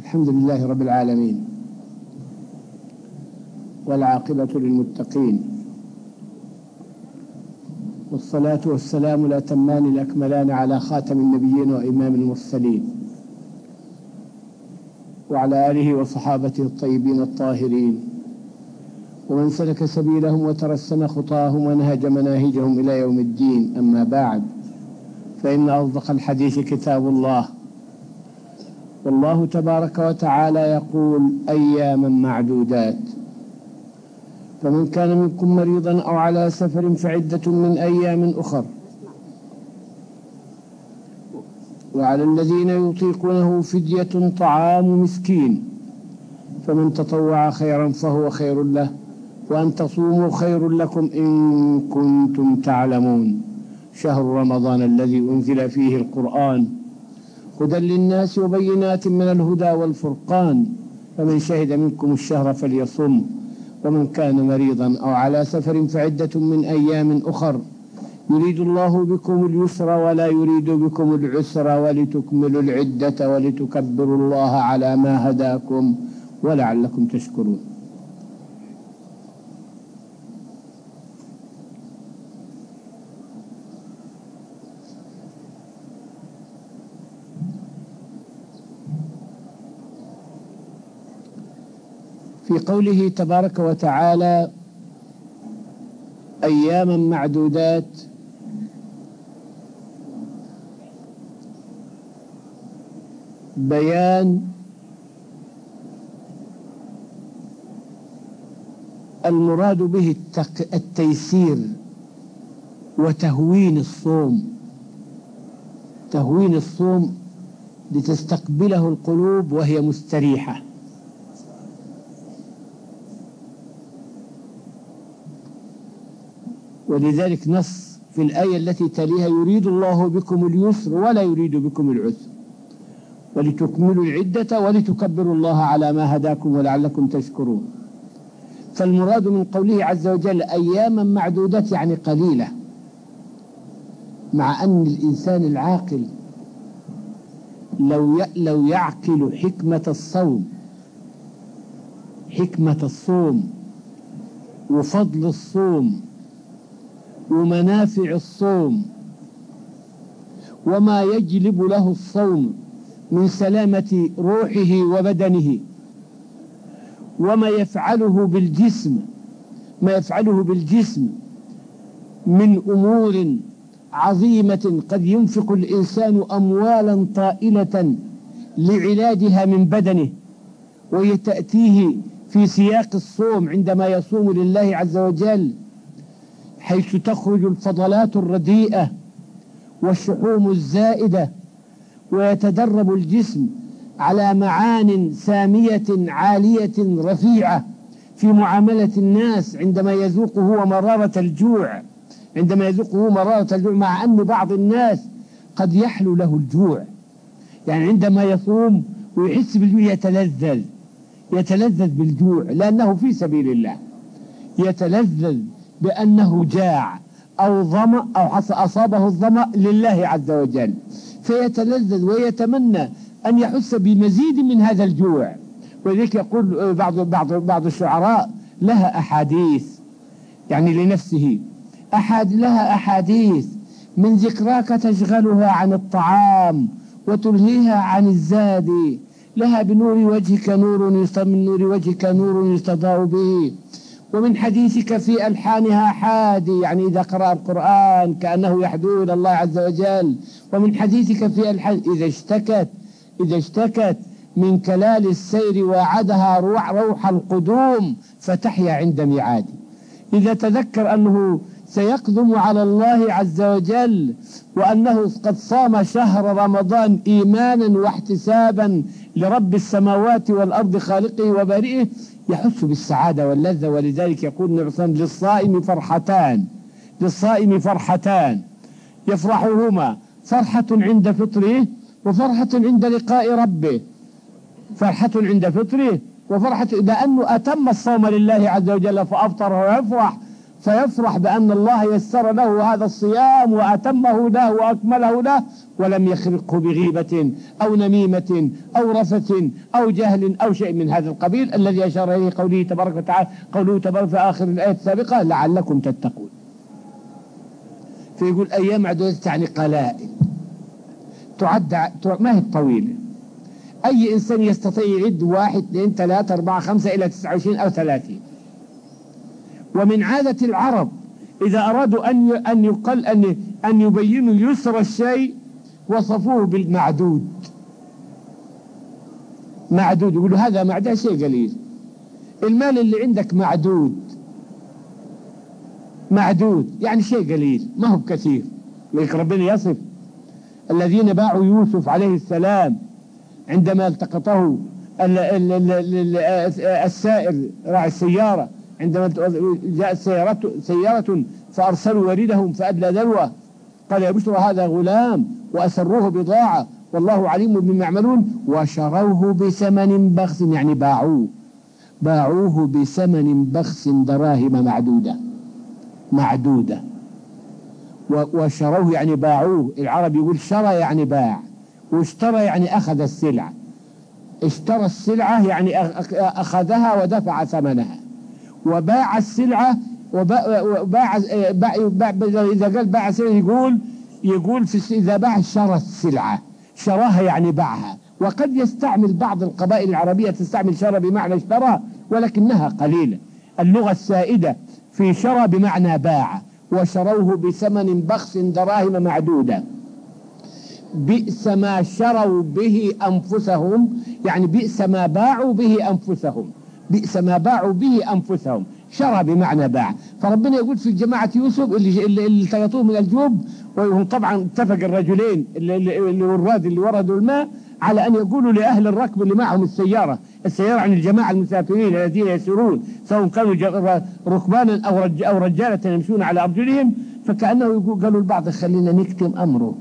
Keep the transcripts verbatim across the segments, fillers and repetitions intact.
الحمد لله رب العالمين، والعاقبة للمتقين، والصلاة والسلام الأتمان الأكملان على خاتم النبيين وإمام المرسلين، وعلى آله وصحابته الطيبين الطاهرين، ومن سلك سبيلهم وترسم خطاهم ونهج مناهجهم إلى يوم الدين. أما بعد، فإن أصدق الحديث كتاب الله، والله تبارك وتعالى يقول: أياما معدودات، فمن كان منكم مريضا أو على سفر فعدة من أيام أخر، وعلى الذين يطيقونه فدية طعام مسكين، فمن تطوع خيرا فهو خير له، وأن تصوموا خير لكم إن كنتم تعلمون. شهر رمضان الذي أنزل فيه القرآن هدى للناس وبينات من الهدى والفرقان، فمن شهد منكم الشهر فليصم، ومن كان مريضا أو على سفر فعدة من أيام أخر، يريد الله بكم اليسر ولا يريد بكم العسر، ولتكملوا العدة ولتكبروا الله على ما هداكم ولعلكم تشكرون. في قوله تبارك وتعالى أياما معدودات، بيان المراد به التيسير وتهوين الصوم، تهوين الصوم لتستقبله القلوب وهي مستريحة. ولذلك نص في الآية التي تليها: يريد الله بكم اليسر ولا يريد بكم العسر، ولتكملوا العدة ولتكبروا الله على ما هداكم ولعلكم تشكرون. فالمراد من قوله عز وجل أياما معدودات يعني قليلة، مع أن الإنسان العاقل لو لو يعقل حكمة الصوم، حكمة الصوم وفضل الصوم ومنافع الصوم وما يجلب له الصوم من سلامة روحه وبدنه، وما يفعله بالجسم ما يفعله بالجسم من أمور عظيمة، قد ينفق الإنسان أموالا طائلة لعلاجها من بدنه، وهي تأتيه في سياق الصوم عندما يصوم لله عز وجل، حيث تخرج الفضلات الرديئة والشحوم الزائدة، ويتدرب الجسم على معان سامية عالية رفيعة في معاملة الناس عندما يذوق هو مرارة الجوع عندما يذوق هو مرارة الجوع مع أن بعض الناس قد يحلو له الجوع، يعني عندما يصوم ويحس بالجوع يتلذذ يتلذذ بالجوع لأنه في سبيل الله، يتلذذ بأنه جاع أو ظمأ أو أصابه الظمأ لله عز وجل، فيتلذذ ويتمنى أن يحس بمزيد من هذا الجوع. ولذلك يقول بعض بعض بعض الشعراء: لها أحاديث، يعني لنفسه أحد لها أحاديث من ذكراك تشغلها عن الطعام وتلهيها عن الزاد، لها بنور وجهك نور من نور وجهك نور يستضاء به، ومن حديثك في ألحانها حادي، يعني إذا قرأ القرآن كأنه يحدو إلى الله عز وجل، ومن حديثك في ألحان إذا اشتكت إذا اشتكت من كلال السير وعدها روح, روح القدوم فتحيا عند ميعادي. إذا تذكر أنه سيقدم على الله عز وجل وأنه قد صام شهر رمضان إيمانا واحتسابا لرب السماوات والأرض خالقه وبارئه، يحس بالسعادة واللذة. ولذلك يقول النبي صلى الله عليه وسلم: للصائم فرحتان للصائم فرحتان يفرحهما فرحة عند فطره وفرحة عند لقاء ربه. فرحة عند فطره وفرحة لأنه أتم الصوم لله عز وجل فأفطر ويفرح، فيفرح بأن الله يسر له هذا الصيام وأتمه له وأكمله له، ولم يخرقه بغيبة أو نميمة أو رفث أو جهل أو شيء من هذا القبيل الذي أشار إليه قوله تبارك وتعالى، قوله تبارك في آخر الآية السابقة لعلكم تتقون. فيقول أيام معدودة يعني قلائل تعد، ما هي طويلة. أي إنسان يستطيع يعد واحد اثنين ثلاثة أربعة خمسة إلى تسعة وعشرين أو ثلاثين. ومن عادة العرب إذا أرادوا أن أن يقل أن أن يبينوا يسر الشيء وصفوه بالمعدود. معدود، يقولوا هذا معدود شيء قليل. المال اللي عندك معدود، معدود يعني شيء قليل ما هو بكثير. لذلك ربنا يصف الذين باعوا يوسف عليه السلام عندما التقطه السائر راعي السيارة، عندما جاءت سيارة, سيارة فأرسلوا وردهم فأدلى دلوه قال يا بشرى هذا غلام وأسروه بضاعة والله عليم بما يعملون وشروه بثمن بخس، يعني باعوه باعوه بثمن بخس دراهم معدودة معدودة. وشروه يعني باعوه. العرب يقول شرى يعني باع، واشترى يعني أخذ السلعة. اشترى السلعة يعني أخذها ودفع ثمنها، وباع السلعة وباع, وباع باع إذا قال باع السلعة يقول يقول في إذا باع شرى السلعة، شراها يعني باعها. وقد يستعمل بعض القبائل العربية تستعمل شرى بمعنى اشترى، ولكنها قليلة. اللغة السائدة في شرى بمعنى باع. وشروه بثمن بخس دراهم معدودة. بئس ما شروا به أنفسهم، يعني بئس ما باعوا به أنفسهم، بئس ما باعوا به أنفسهم. شرى بمعنى باع. فربنا يقول في جماعة يوسف اللي اللي, اللي التقطوه من الجوب، وهم طبعا اتفق الرجلين اللي, اللي وراد اللي وردوا الماء على أن يقولوا لأهل الركب اللي معهم السيارة السيارة عن الجماعة المسافرين الذين يسيرون سواء كانوا ركبانا أو, رج أو رجالة يمشون على أرجلهم، فكأنه يقول قالوا البعض خلينا نكتم أمره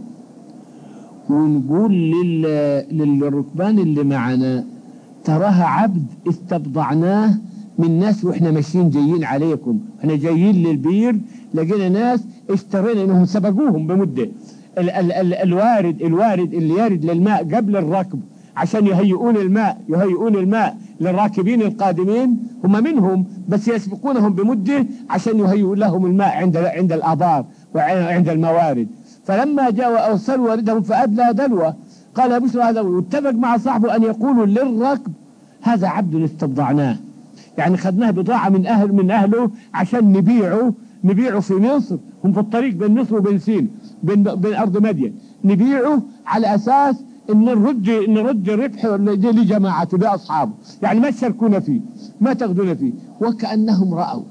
ونقول لل... للركبان اللي معنا تراها عبد استبضعناه من ناس وإحنا ماشيين جايين عليكم، إحنا جايين للبير لقينا ناس اشترينا إنهم سبقوهم بمدة. ال ال ال الوارد الوارد اللي يارد للماء قبل الركب عشان يهيئون الماء يهيئون الماء للراكبين القادمين، هم منهم بس يسبقونهم بمدة عشان يهيئوا لهم الماء عند عند الآبار وعند الموارد. فلما جاء أرسلوا واردهم فأدلى دلوه قال يا بشرى هذا، واتفق مع صاحبه أن يقولوا للركب هذا عبد استبضعناه، يعني خدناه بضاعة من أهل من أهله عشان نبيعه نبيعه في مصر. هم في الطريق بين مصر وبين سين بين, بين أرض مدين، نبيعه على أساس إن نرد نرد الربح لجماعته لأصحابه، يعني ما تشاركون فيه ما تاخذون فيه. وكأنهم رأوا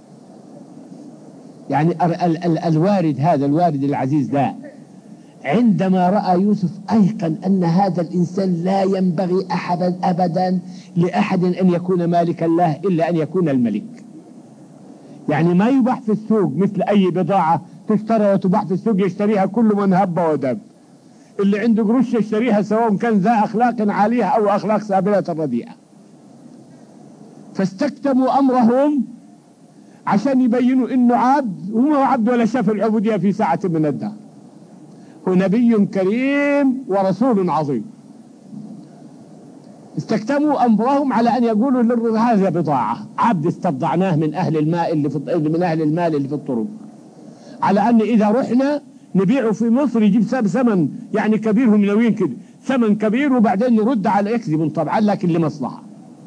يعني ال ال ال الوارد هذا الوارد العزيز ده عندما رأى يوسف أيقن أن هذا الإنسان لا ينبغي أحدا أبدا لأحد أن يكون مالكا له إلا أن يكون الملك. يعني ما يباح في السوق مثل أي بضاعة تشترى وتباح في السوق يشتريها كل من هب ودب. اللي عنده قروش يشتريها سواء كان ذا أخلاق عالية أو أخلاق سابلة رديئة. فاستكتموا أمرهم عشان يبينوا إنه عبد، وما هو عبد ولا شاف العبودية في ساعة من الدهر. هو نبي كريم ورسول عظيم. استكتموا أمرهم على أن يقولوا هذا بضاعة عبد استبضعناه من أهل الماء اللي في من أهل المال اللي في الطرق، على أن إذا رحنا نبيعه في مصر يجيب ثمن يعني كبير، هم ناويين كده ثمن كبير وبعدين نرد على يكذب طبعا لكن لمصلحة.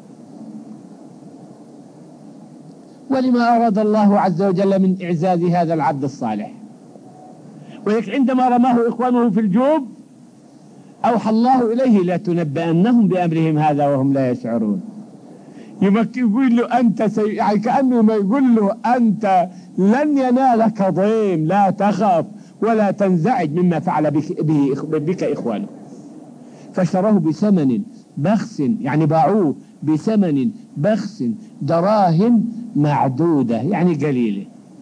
ولما أراد الله عز وجل من إعزاز هذا العبد الصالح. ولكن عندما رماه إخوانه في الجوب أوحى الله إليه لا تنبأنهم بأمرهم هذا وهم لا يشعرون. يقول له أنت سي... يعني كأنه ما يقول له أنت لن ينالك ضيم، لا تخف ولا تنزعج مما فعل بك, به بك إخوانه. فاشتروه بثمن بخس، يعني باعوه بثمن بخس دراهم معدودة يعني قليلة.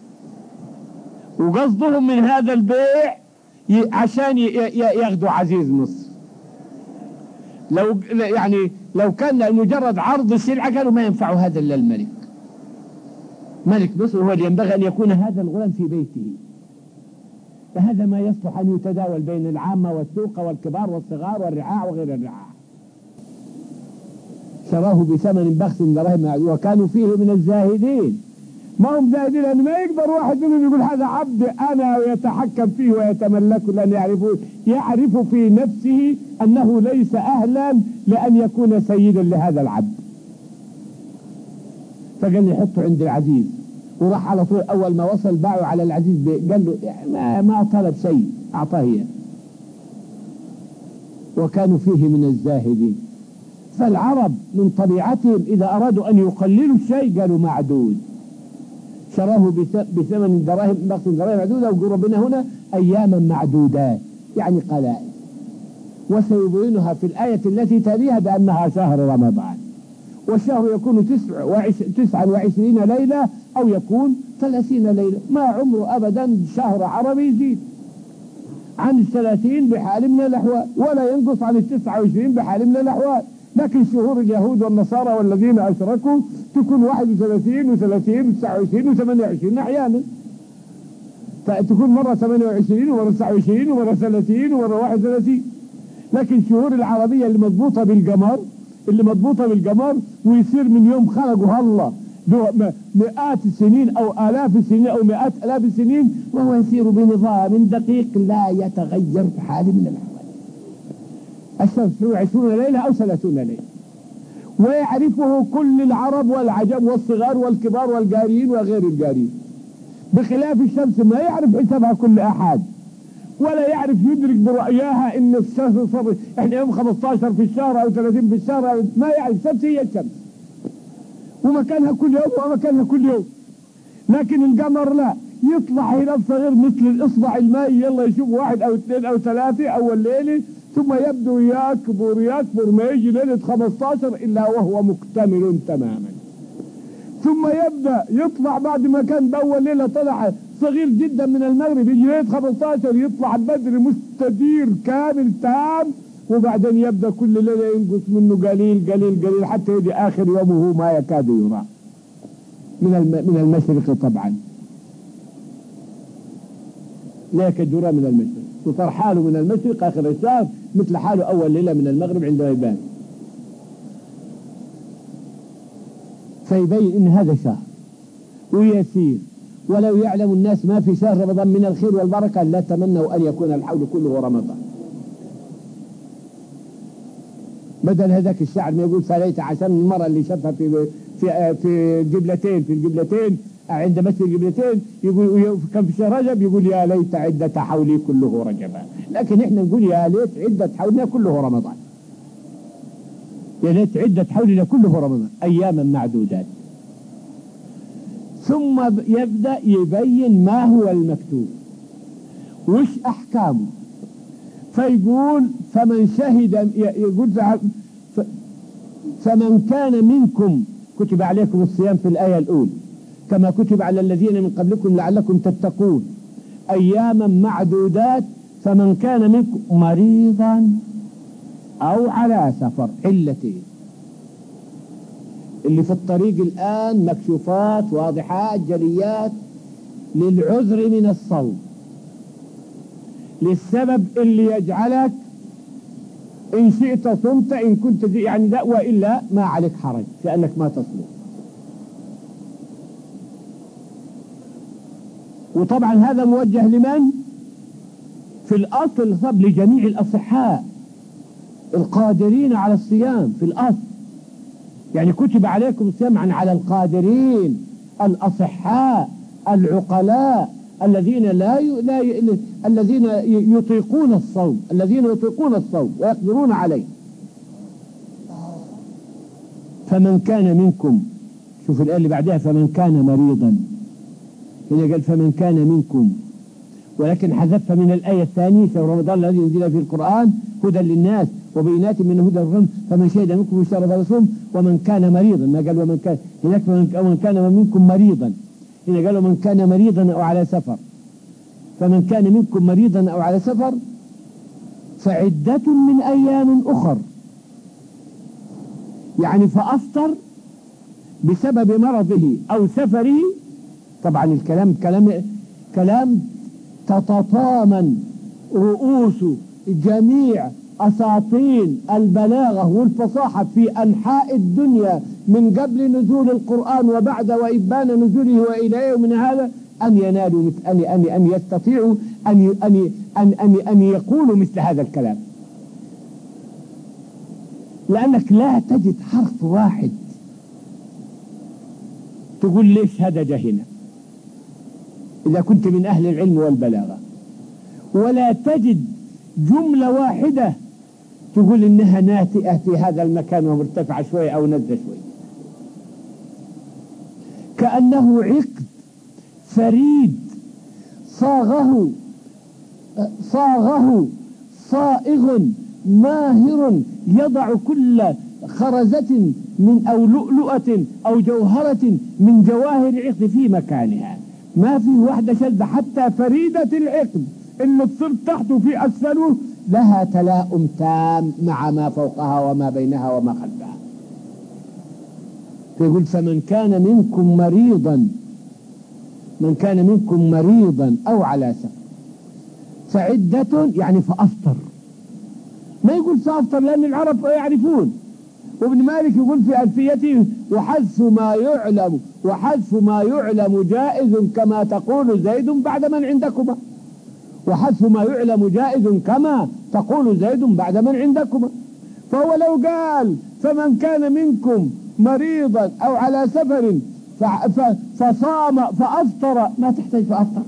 وقصدهم من هذا البيع عشان ياخذوا عزيز مصر. لو يعني لو كان مجرد عرض السلعة قالوا ما ينفع هذا إلا الملك. ملك مصر هو اللي ينبغي أن يكون هذا الغلام في بيته، فهذا ما يصلح أن يتداول بين العامة والسوق والكبار والصغار والرعاع وغير الرعاع. شراه بثمن بخس دراهم معدودة وكانوا فيه من الزاهدين. ما هم زاهدين لأن ما يقدر واحد منهم يقول هذا عبد أنا ويتحكم فيه ويتملكه، لأن يعرف يعرف في نفسه أنه ليس أهلا لأن يكون سيدا لهذا العبد. فقال لي حطه عند العزيز، وراح على طول أول ما وصل باعه على العزيز، قال له ما, ما طلب شيء أعطاه إياه. وكانوا فيه من الزاهدين. فالعرب من طبيعتهم إذا أرادوا أن يقللوا الشيء قالوا معدود. شراه بثمن دراهم بخس دراهم معدودة، وقال ربنا هنا أياما معدودات يعني قلائل، وسيبينها في الآية التي تليها بأنها شهر رمضان. والشهر يكون تسعة وعشرين ليلة أو يكون ثلاثين ليلة، ما عمره أبدا شهر عربي يزيد عن الثلاثين بحال من الأحوال، ولا ينقص عن التسعة وعشرين بحال من الأحوال. لكن شهور اليهود والنصارى والذين أشركوا تكون واحد وثلاثين وثلاثين وتسعة وعشرين وثمانية وعشرين أحيانا، فتكون مرة ثمانية وعشرين ومرة تسعة وعشرين ومرة ثلاثين ومرة واحد وثلاثين. لكن الشهور العربية اللي مضبوطة بالقمر اللي مضبوطة بالقمر ويصير من يوم خلقه الله مئات السنين أو آلاف السنين أو مئات آلاف السنين، وهو يسير بنظام دقيق لا يتغير في حال من الأحوال. الشهر عشرون ليلة أو ثلاثون ليلة، ويعرفه كل العرب والعجم والصغار والكبار والجارين وغير الجارين، بخلاف الشمس ما يعرف حسابها كل أحد، ولا يعرف يدرك برؤياها ان الشهر صار احنا يوم خمسة عشر في الشهر او ثلاثين في الشهر، ما يعرف. الشمس هي الشمس ومكانها كل يوم ومكانها كل يوم. لكن القمر لا، يطلع هلال صغير مثل الاصبع الماء، يلا يشوف واحد او اثنين او ثلاثة اول ليلة، ثم يبدو يكبر يكبر ما يجي ليلة خمسة عشر الا وهو مكتمل تماما، ثم يبدأ يطلع بعد ما كان بأول ليلة طلع صغير جدا من المغرب، يجي ليلة خمسة عشر يطلع بدر مستدير كامل تام، وبعدين يبدأ كل ليلة ينقص منه قليل قليل قليل حتى يجي آخر يومه ما يكاد يرى من من المشرق طبعا، لا يكاد يرى من المشرق، وصار حاله من المشرق آخر الشهر مثل حاله أول ليلة من المغرب عندما يبان. فيبين إن هذا شهر ويسير، ولو يعلم الناس ما في شهر رمضان من الخير والبركة لا تمنوا أن يكون الحول كله رمضان. بدل هذاك الشعر ما يقول فليت عشان المرة اللي شافها في في في الجبلتين في الجبلتين عند مسجد الجبلتين، يقول كان في شهر رجب يقول يا ليت عدة حولي كله رجبا، لكن احنا نقول يا ليت عدة حولنا كله رمضان، يا ليت عدة حولنا كله رمضان أياما معدودات. ثم يبدأ يبين ما هو المكتوب وش أحكامه، فيقول فمن شهد، يقول فمن كان منكم كتب عليكم الصيام في الآية الأولى كما كتب على الذين من قبلكم لعلكم تتقون أياما معدودات، فمن كان منكم مريضا أو على سفر، علتين اللي في الطريق الآن مكشوفات واضحات جليات، للعذر من الصوم، للسبب اللي يجعلك إن شئت صمت إن كنت يعني لا، وإلا ما عليك حرج في أنك ما تصوم. وطبعا هذا موجه لمن؟ في الأصل طب لجميع الأصحاء القادرين على الصيام في الأصل، يعني كتب عليكم الصيام على القادرين الأصحاء العقلاء الذين لا ي... لا ي... الذين يطيقون الصوم الذين يطيقون الصوم ويقدرون عليه. فمن كان منكم، شوف الآية اللي بعدها فمن كان مريضا، هنا قال فمن كان منكم، ولكن حذفها من الآية الثانية شهر رمضان الذي ينزل فيه القرآن هدى للناس وبينات من هدى الرحمن فمن شهد منكم الشهر فليصم ومن كان مريضا، ما قال ومن كان هناك ومن كان منكم مريضا، هنا قال ومن كان مريضا أو على سفر، فمن كان منكم مريضا أو على سفر فعدة من أيام أخر، يعني فأفطر بسبب مرضه أو سفره طبعا الكلام كلام كلام تتطامن رؤوس جميع أساطين البلاغة والفصاحة في أنحاء الدنيا من قبل نزول القرآن وبعد وإبان نزوله وإلى يوم هذا أن ينالوا مثل أن أن أن يستطيعوا أن أن أن أن, أن يقولوا مثل هذا الكلام، لأنك لا تجد حرف واحد تقول ليش هذا جه هنا إذا كنت من أهل العلم والبلاغة، ولا تجد جملة واحدة تقول إنها ناتئة في هذا المكان ومرتفعة شوية أو نزلة شوية، كأنه عقد فريد صاغه صاغه صائغ ماهر يضع كل خرزة من أو لؤلؤة أو جوهرة من جواهر العقد في مكانها، ما في واحدة شاذة، حتى فريدة العقد اللي تصير تحته في أسفله لها تلاؤم تام مع ما فوقها وما بينها وما خلفها. فيقول فمن كان منكم مريضا من كان منكم مريضا أو على سفر فعدة، يعني فأفطر، ما يقول فأفطر لأن العرب يعرفون. وابن مالك يقول في ألفيته وحذف ما يعلم وحذف ما يعلم جائز كما تقول زيد بعد من عندكما، وحذف ما يعلم جائز كما تقول زيد بعد من عندكما. فهو لو قال فمن كان منكم مريضا أو على سفر فصام فأفطر ما تحتاج فأفطر،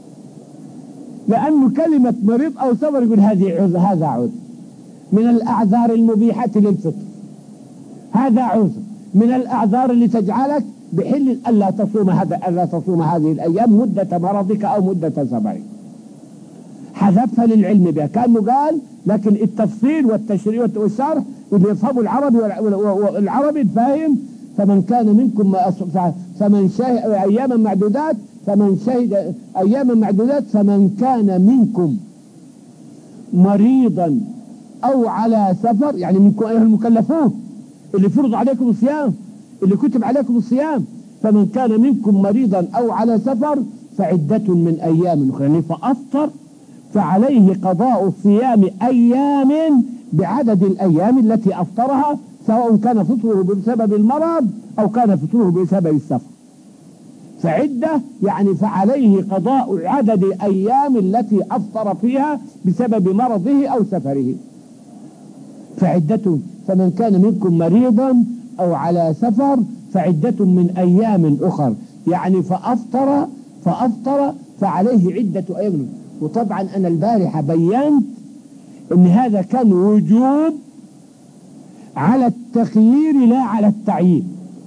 لأنه كلمة مريض أو سفر يقول هذه عذر، هذا عذر من الأعذار المبيحة للفطر، هذا عذر من الأعذار اللي تجعلك بحل ألا تصوم هذا ألا تصوم هذه الأيام مدة مرضك أو مدة سفرك. حذفها للعلم بها، كأنه قال لكن التفصيل والتشريع والشرح اللي يفهموا العربي والعربي الفاهم فمن كان منكم فمن شهد أياما معدودات فمن شهد أياما معدودات فمن كان منكم مريضا أو على سفر، يعني منكم أيها المكلفون اللي فرض عليكم الصيام اللي كتب عليكم الصيام، فمن كان منكم مريضا أو على سفر فعدة من أيام أخرى، يعني فأفطر فعليه قضاء صيام أيام بعدد الأيام التي أفطرها، سواء كان فطره بسبب المرض أو كان فطره بسبب السفر. فعدة يعني فعليه قضاء عدد الأيام التي أفطر فيها بسبب مرضه أو سفره. فعدة فمن كان منكم مريضا أو على سفر فعدة من أيام أخر، يعني فأفطر فأفطر فعليه عدة أيام. وطبعا أنا البارحة بينت أن هذا كان وجوب على التخيير لا على التعيين،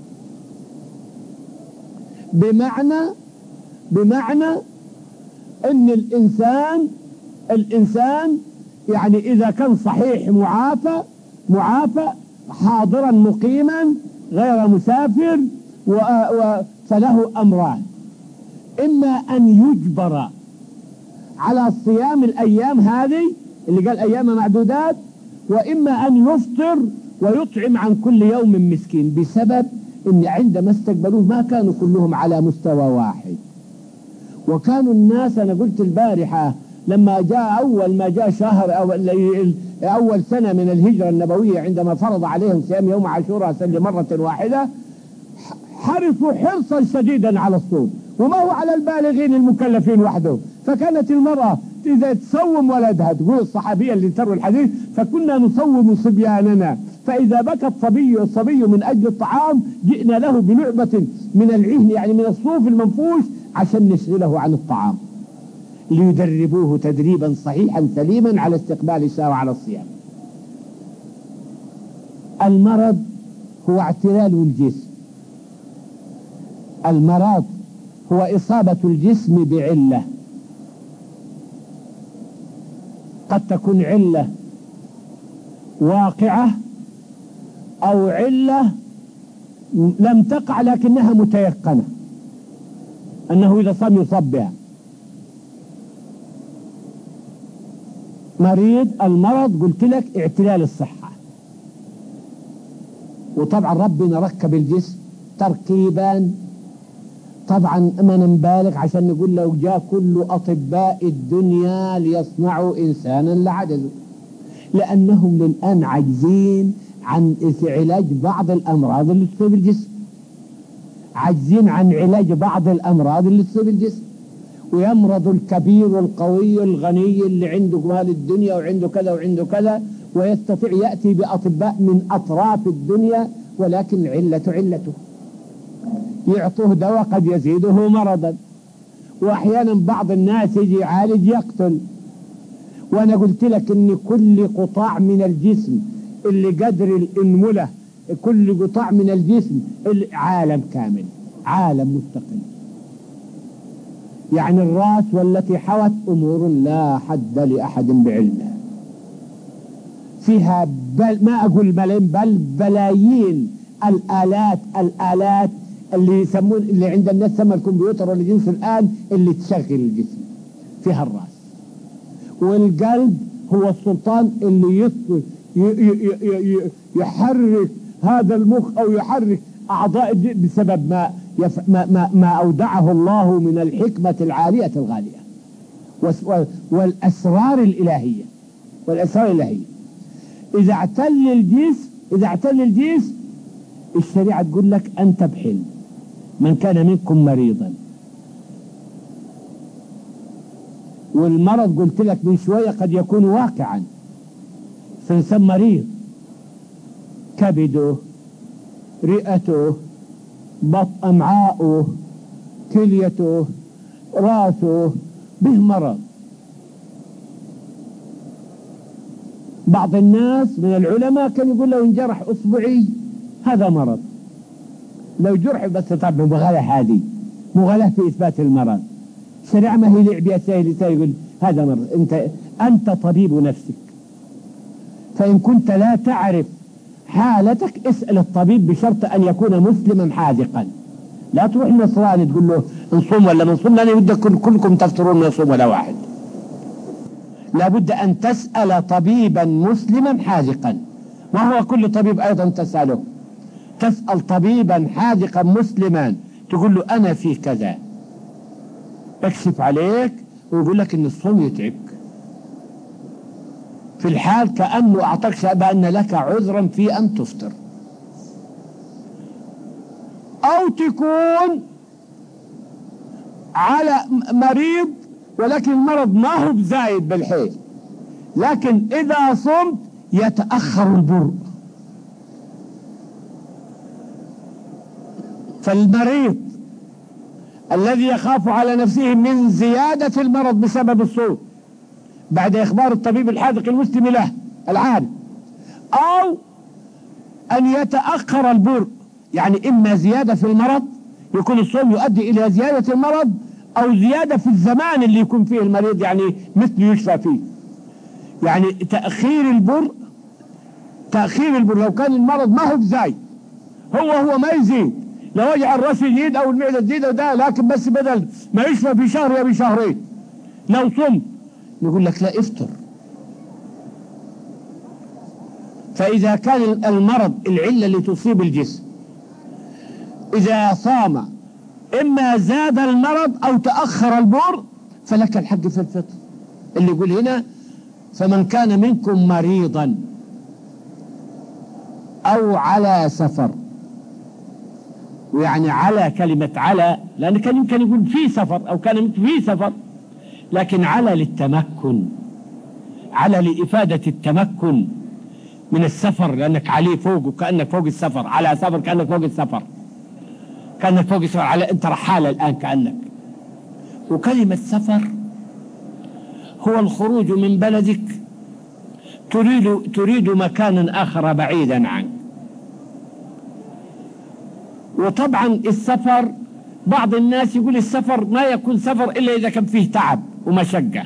بمعنى بمعنى أن الإنسان الإنسان يعني إذا كان صحيح معافى معافى حاضرا مقيما غير مسافر و و فله أمران، إما أن يجبر على صيام الأيام هذه اللي قال أيام معدودات، وإما أن يفطر ويطعم عن كل يوم مسكين، بسبب أن عندما استقبلوه ما كانوا كلهم على مستوى واحد، وكانوا الناس أنا قلت البارحة لما جاء أول ما جاء شهر أو أول سنة من الهجرة النبوية عندما فرض عليهم صيام يوم عاشوراء سنة مرة واحدة حرصوا حرصا شديدا على الصوم، وما هو على البالغين المكلفين وحدهم. فكانت المرأة إذا تصوم ولدها، تقول الصحابية اللي تروي الحديث فكنا نصوم صبياننا، فإذا بكى الصبي الصبي من أجل الطعام جئنا له بلعبة من العهن يعني من الصوف المنفوش عشان نشغله عن الطعام، ليدربوه تدريبا صحيحا سليما على استقبال الشهوة وعلى الصيام. المرض هو اعتلال الجسم، المرض هو إصابة الجسم بعلة، قد تكون علة واقعة أو علة لم تقع لكنها متيقنة أنه إذا صام يصاب بها. مريض المرض قلت لك اعتلال الصحة، وطبعا ربنا ركب الجسم تركيبا طبعا ما نبالغ عشان نقول لو جاء كل أطباء الدنيا ليصنعوا إنسانا لعجزوا، لأنهم للآن عاجزين عن علاج بعض الأمراض اللي تصيب الجسم، عاجزين عن علاج بعض الأمراض اللي تصيب الجسم. ويمرض الكبير والقوي الغني اللي عنده مال الدنيا وعنده كذا وعنده كذا، ويستطيع يأتي بأطباء من أطراف الدنيا، ولكن العلة علته، يعطوه دواء قد يزيده مرضا. وأحيانا بعض الناس يجي يعالج يقتل. وأنا قلت لك إن كل قطاع من الجسم اللي قدر الانملة، كل قطاع من الجسم عالم كامل، عالم مستقل. يعني الرأس والتي حوت أمور لا حد لأحد بعلمها، فيها بل ما أقول ملايين بل بلايين الآلات الآلات اللي يسمون اللي عند الناس سمى الكمبيوتر واللي جنس الآن اللي تشغل الجسم، فيها الرأس. والقلب هو السلطان اللي يحرك هذا المخ أو يحرك أعضاء بسبب ما, يف... ما, ما, ما أودعه الله من الحكمة العالية الغالية والأسرار الإلهية والأسرار الإلهية. إذا اعتل الجسم إذا اعتل الجسم الشريعة تقول لك أنت بحل من كان منكم مريضا. والمرض قلت لك من شوية قد يكون واقعا، فإنسان مريض كبده، رئته، بط أمعاؤه، كليته، راسه به مرض. بعض الناس من العلماء كان يقول لو انجرح أصبعي هذا مرض، لو جرح بس. طبعا مغالاة هذه مغالاة في إثبات المرض. الشريعة ما هي لعب يا سائل يقول هذا مرض. أنت أنت طبيب نفسك، فإن كنت لا تعرف حالتك اسأل الطبيب بشرط أن يكون مسلما حاذقا. لا تروح نصراني تقول له نصوم ولا منصوم، لأن بدك كلكم تفترون نصوم ولا واحد. لابد أن تسأل طبيبا مسلما حاذقا، ما هو كل طبيب أيضا تسأله. تسأل طبيبا حاذقا مسلما تقول له أنا في كذا، اكشف عليك ويقول لك إن الصوم يتعبك، في الحال كأنه أعطاك شهادة أن لك عذرا في أن تفطر. أو تكون على مريض ولكن المرض ما هو بزايد بالحيل، لكن إذا صمت يتأخر البرء. فالمريض الذي يخاف على نفسه من زيادة المرض بسبب الصوم بعد إخبار الطبيب الحاذق المسلم له العالم، أو أن يتأخر البرء، يعني إما زيادة في المرض يكون الصوم يؤدي إلى زيادة المرض، أو زيادة في الزمان اللي يكون فيه المريض، يعني مثل يشفى فيه. يعني تأخير البرء تأخير البرء لو كان المرض ما هو بزايد، هو هو ما يزيد، لو وجع الرأس يزيد أو المعدة تزيد أو ده، لكن بس بدل ما يشفى في شهر يا بشهرين لو صمت نقول لك لا افطر. فإذا كان المرض العلة اللي تصيب الجسم إذا صام إما زاد المرض أو تأخر البر فلك الحق في الفطر. اللي يقول هنا فمن كان منكم مريضا أو على سفر، ويعني على كلمة على لأن كان يمكن يقول في سفر أو كان في سفر، لكن على للتمكن، على لإفادة التمكن من السفر، لأنك عليه فوق وكأنك فوق السفر، على سفر كأنك فوق السفر، كأنك فوق السفر، على أنت رحالة الآن كأنك. وكلمة سفر هو الخروج من بلدك تريد تريد مكانا آخر بعيدا عنك. وطبعا السفر بعض الناس يقول السفر ما يكون سفر إلا إذا كان فيه تعب ومشقة،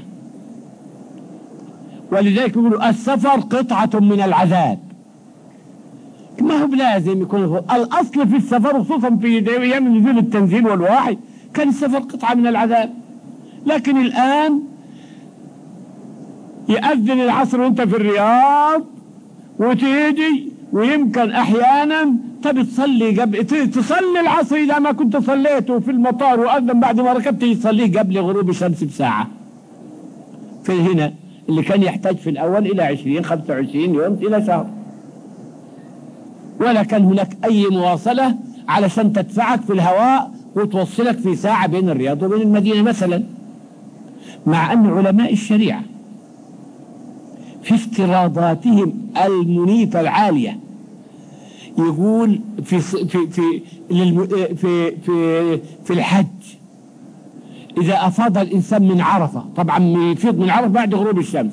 ولذلك يقولوا السفر قطعة من العذاب. ما هو بلازم يكون الأصل في السفر، خصوصا في أيام نزول التنزيل والوحي كان السفر قطعة من العذاب. لكن الآن يأذن العصر وانت في الرياض وتيجي، ويمكن أحيانا طب تصلي قبل تصلي العصر إذا ما كنت صليته في المطار وأذن بعد ما ركبت يصليه قبل غروب الشمس بساعة. في هنا اللي كان يحتاج في الأول إلى عشرين خمسة وعشرين يوم إلى شهر، ولا كان هناك أي مواصلة علشان تدفعك في الهواء وتوصلك في ساعة بين الرياض وبين المدينة مثلا. مع أن علماء الشريعة في افتراضاتهم المنيفة العالية يقول في في في في في, في الحج إذا أفاض الإنسان من عرفة، طبعا يفيض من عرفة بعد غروب الشمس،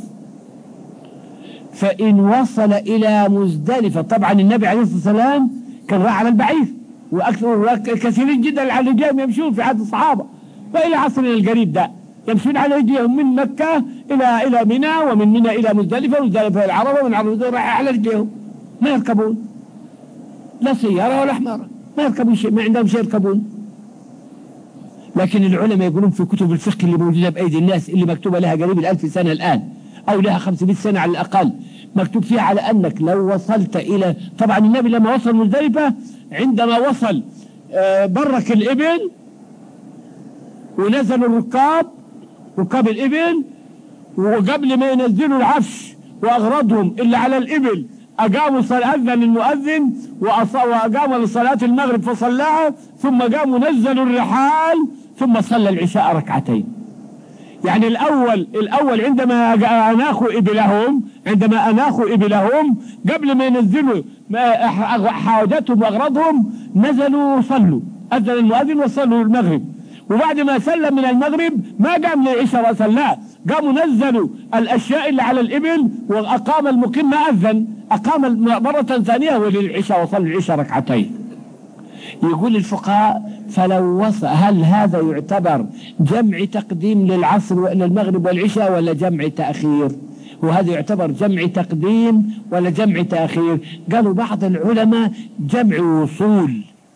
فإن وصل إلى مزدلفة، طبعا النبي عليه الصلاة والسلام كان راح على البعير وأكثر كثيرين جدا على رجالهم يمشون في عهد الصحابة، فإلى عصرنا القريب ده يمشون على رجلهم من مكة إلى إلى منى، ومن منى إلى مزدلفة، ومزدلفة إلى عرفة، ومن عرفة راح على رجلهم، ما يركبون لا سيارة ولا حمارة، ما يركبون شيء، ما عندهم شيء يركبون. لكن العلماء يقولون في كتب الفقه اللي موجودة بأيدي الناس اللي مكتوبة لها قريب الألف سنة الآن أو لها خمسمائة سنة على الأقل، مكتوب فيها على أنك لو وصلت إلى، طبعا النبي لما وصل مزدلفة عندما وصل برك الإبل ونزلوا الركاب ركاب الإبل، وقبل ما ينزلوا العفش وأغرضهم إلا على الإبل أقاموا صلاة، أذن المؤذن وأقاموا لصلاة المغرب فصلاها، ثم قاموا نزلوا الرحال ثم صلى العشاء ركعتين. يعني الأول الأول عندما أناخوا إبلهم عندما أناخوا إبلهم قبل ما ينزلوا حاجتهم وأغراضهم نزلوا صلوا، أذن المؤذن وصلوا المغرب، وبعد ما سلم من المغرب ما قام للعشاء وصلى، قاموا نزلوا الأشياء اللي على الإبل وأقام المقيم ما أذن، أقام مرة ثانية وللعشاء وصل العشاء ركعتين. يقول الفقهاء فلو وصل، هل هذا يعتبر جمع تقديم للعصر للمغرب والعشاء ولا جمع تأخير؟ وهذا يعتبر جمع تقديم ولا جمع تأخير؟ قالوا بعض العلماء جمع وصول،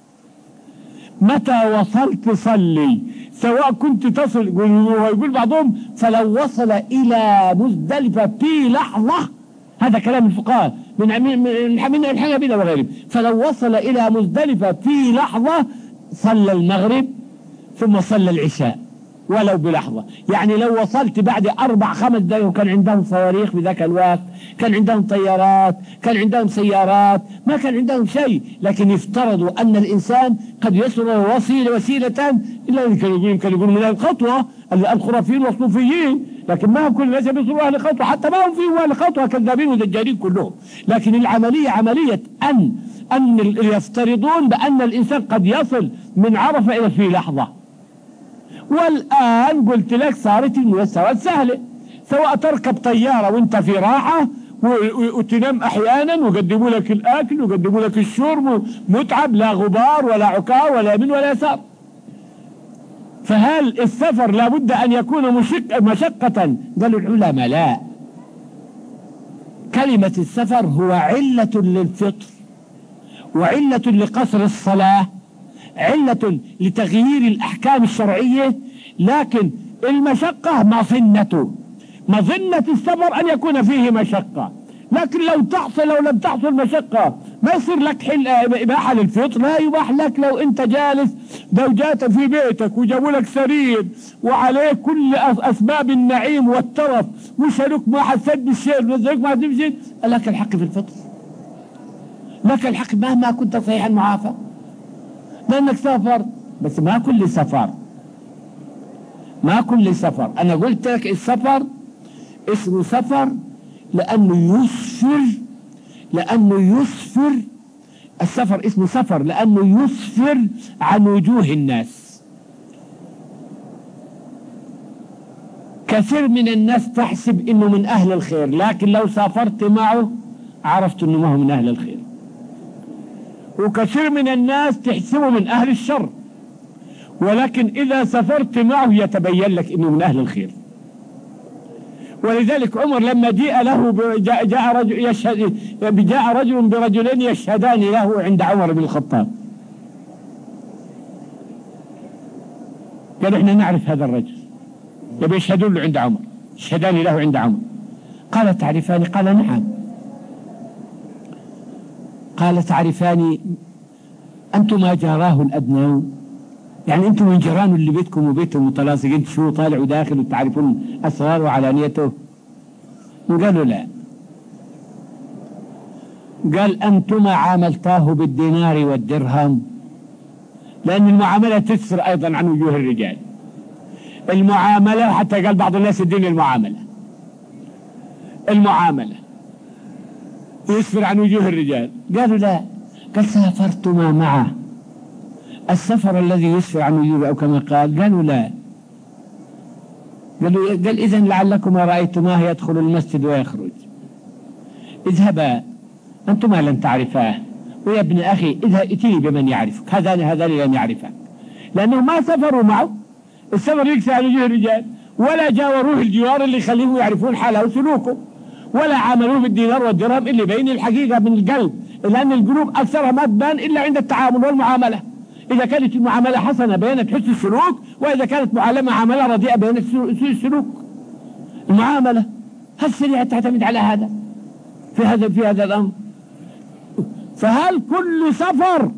متى وصلت صلي سواء كنت تصل، ويقول بعضهم فلو وصل إلى مزدلفة في لحظة، هذا كلام الفقهاء من من من الحنابلة وغيرهم، فلو وصل إلى مزدلفة في لحظة صلى المغرب ثم صلى العشاء ولو بلحظة. يعني لو وصلت بعد أربع خمس دقائق، وكان عندهم صواريخ في ذاك الوقت، كان عندهم طيارات، كان عندهم سيارات، ما كان عندهم شيء، لكن يفترضوا أن الإنسان قد يصل وسيلة وسيلة إلا يمكن يقول من الخطوة الخرافيين والصوفيين، لكن ما هم كل الناس يصلوا أهل خطوة، حتى ما هم فيهم أهل خطوة، كذابين ودجالين كلهم. لكن العملية عملية أن أن يفترضون بأن الإنسان قد يصل من عرفة إلى في لحظة. والآن قلت لك صارت المسألة سهلة، سواء تركب طيارة وانت في راحة وتنام أحيانا ويقدموا لك الأكل ويقدموا لك الشرب متعب، لا غبار ولا عكار ولا يمين ولا يسار. فهل السفر لابد أن يكون مشق مشقة؟ قالوا العلماء لا، كلمة السفر هو علة للفطر وعلة لقصر الصلاة، علة لتغيير الأحكام الشرعية، لكن المشقة مظنة مظنة السفر أن يكون فيه مشقة، لكن لو تحصل لو لم تحصل مشقة ما يصير لك حل إباحة للفطر، لا يباح لك لو أنت جالس زوجات في بيتك وجابوا لك سرير وعليه كل أسباب النعيم والترف وشالوك ما حسيت بالشيء ونزلوك ما تمشي، لك الحق في الفطر، لك الحق مهما كنت صحيحا معافى، لأنك سافر. بس ما كل سفر ما كل سفر أنا قلت لك السفر اسمه سفر لأنه يسفر لأنه يسفر السفر اسمه سفر لأنه يسفر عن وجوه الناس. كثير من الناس تحسب إنه من أهل الخير، لكن لو سافرت معه عرفت إنه ما هو من أهل الخير. وكثير من الناس تحسبه من أهل الشر، ولكن إذا سافرت معه يتبين لك إنه من أهل الخير. ولذلك عمر لما جاء له جاء, جاء رجل يشهد جاء رجل برجلين يشهدان له عند عمر بن الخطاب، قال احنا نعرف هذا الرجل، يبي يشهدون له عند عمر، يشهدان له عند عمر. قال تعرفاني؟ قال نعم. قال تعرفاني أنتما جاراه الأدنون، يعني أنتم من جيرانه اللي بيتكم وبيتهم متلاصقين، شو طالع وداخل وتعرفون أسراره وعلانيته؟ قالوا لا. قال أنتما عاملتاه بالدينار والدرهم، لأن المعاملة تسفر أيضا عن وجوه الرجال. المعاملة حتى قال بعض الناس الدين المعاملة المعاملة يسفر عن وجوه الرجال. قالوا لا. قال سافرتما معه السفر الذي يسفر عن وجوه، أو كما قال. قالوا لا. قالوا قال إذن لعلكما رأيتماه يدخل المسجد ويخرج، اذهبا أنتما لن تعرفاه، ويا ابن أخي اذهب ائتني بمن يعرفك. هذان هذان لم يعرفك، لأنهم ما سافروا معه. السفر يكسى عن وجوه الرجال، ولا جاوروه الجوار اللي يخليهم يعرفون حاله وسلوكه، ولا عاملوه بالدينار والدرهم اللي بين الحقيقة من القلب، لأن القلوب أكثرها ما تبان إلا عند التعامل والمعاملة. إذا كانت المعاملة حسنة بينت حسن السلوك، وإذا كانت معاملة رديئة بينت سوء السلوك. المعاملة هالشريعة تعتمد على هذا في هذا في هذا الأمر. فهل كل سفر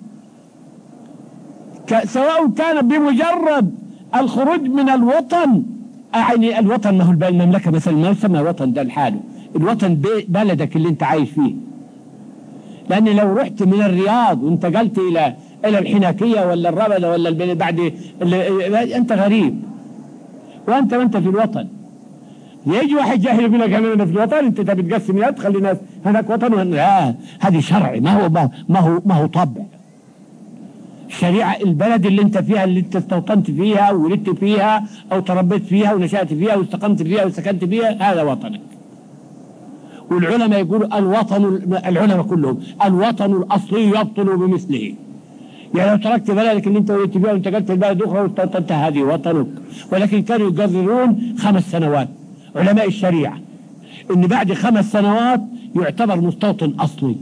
سواء كان بمجرد الخروج من الوطن، يعني الوطن ما هو المملكة مثلا ما يسمى وطن، ده الحاله الوطن بلدك اللي انت عايش فيه. لأن لو رحت من الرياض وانتقلت إلى إلى الحناكية ولا الربدة ولا البلد بعد أنت غريب، وأنت وأنت في الوطن. يجي واحد جاهل يقول لك أنا في الوطن، أنت بتقسم يد تخلي الناس هناك وطن وهنا. لا، هذه شرعي، ما هو ما هو ما هو طبع. الشريعة البلد اللي انت فيها، اللي انت استوطنت فيها وولدت فيها او تربيت فيها ونشأت فيها واستقمت فيها وسكنت فيها، هذا وطنك. والعلماء يقولوا الوطن، العلماء كلهم الوطن الأصلي يبطل بمثله. يعني لو تركت بلدك اللي انت ولدت فيها وانتقلت لبلد اخرى واستوطنت، هذه وطنك. ولكن كانوا يقررون خمس سنوات علماء الشريعة ان بعد خمس سنوات يعتبر مستوطن أصلي.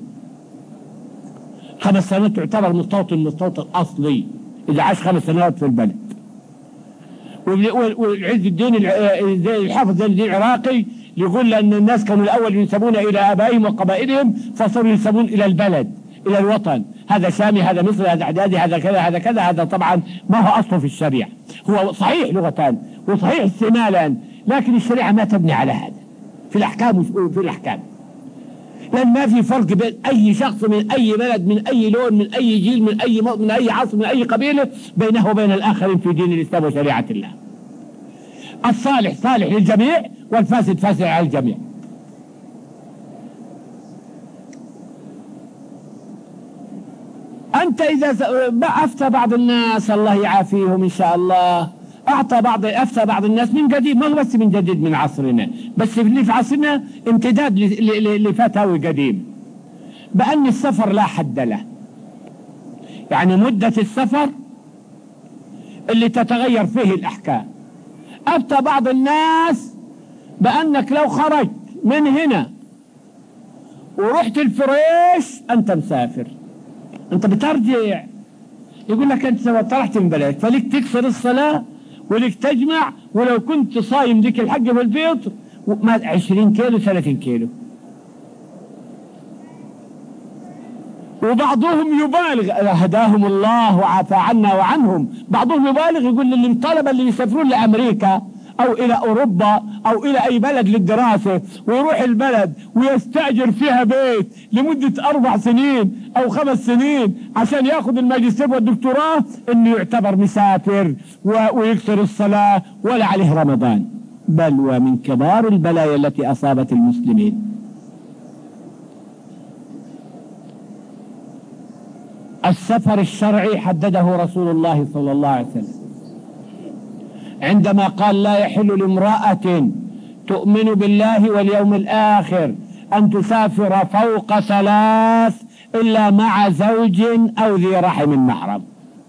خمس سنوات تعتبر مستوطن مستوطن أصلي إذا عاش خمس سنوات في البلد. والعز الدين الحافظ زين الدين العراقي يقول أن الناس كانوا الأول ينسبون إلى آبائهم وقبائلهم، فصاروا ينسبون إلى البلد، إلى الوطن. هذا شامي، هذا مصري، هذا عدادي، هذا كذا، هذا كذا. هذا طبعا ما هو أصله في الشريعة. هو صحيح لغتان وصحيح استعمالا، لكن الشريعة ما تبني على هذا في الأحكام في الأحكام لأن ما في فرق بين أي شخص من أي بلد، من أي لون، من أي جيل، من أي من أي عصر، من أي قبيلة، بينه وبين الآخرين في دين الإسلام وشريعة الله. الصالح صالح للجميع، والفاسد فاسد على الجميع. أنت إذا أفتى بعض الناس، الله يعافيهم إن شاء الله، أعطى بعض أفتى بعض الناس من قديم، ما هو بس من جديد من عصرنا، بس اللي في عصرنا امتداد لفتاوي قديم، بأن السفر لا حد له. يعني مدة السفر اللي تتغير فيه الأحكام. أفتى بعض الناس بأنك لو خرجت من هنا ورحت الفريش أنت مسافر، أنت بترجع. يقول لك أنت طلعت من بلدك فليك تكسر الصلاة ولك تجمع، ولو كنت صايم ذيك الحق بالفطر عشرين كيلو ثلاثين كيلو. وبعضهم يبالغ، هداهم الله وعافى عنا وعنهم، بعضهم يبالغ يقول للطلبة اللي يسافرون لأمريكا أو إلى أوروبا أو إلى أي بلد للدراسة، ويروح البلد ويستأجر فيها بيت لمدة أربع سنين أو خمس سنين عشان يأخذ الماجستير والدكتوراه، إنه يعتبر مسافر ويكسر الصلاة ولا عليه رمضان. بل ومن كبار البلايا التي أصابت المسلمين السفر الشرعي حدده رسول الله صلى الله عليه وسلم عندما قال لا يحل لامرأة تؤمن بالله واليوم الآخر أن تسافر فوق ثلاث إلا مع زوج أو ذي رحم محرم.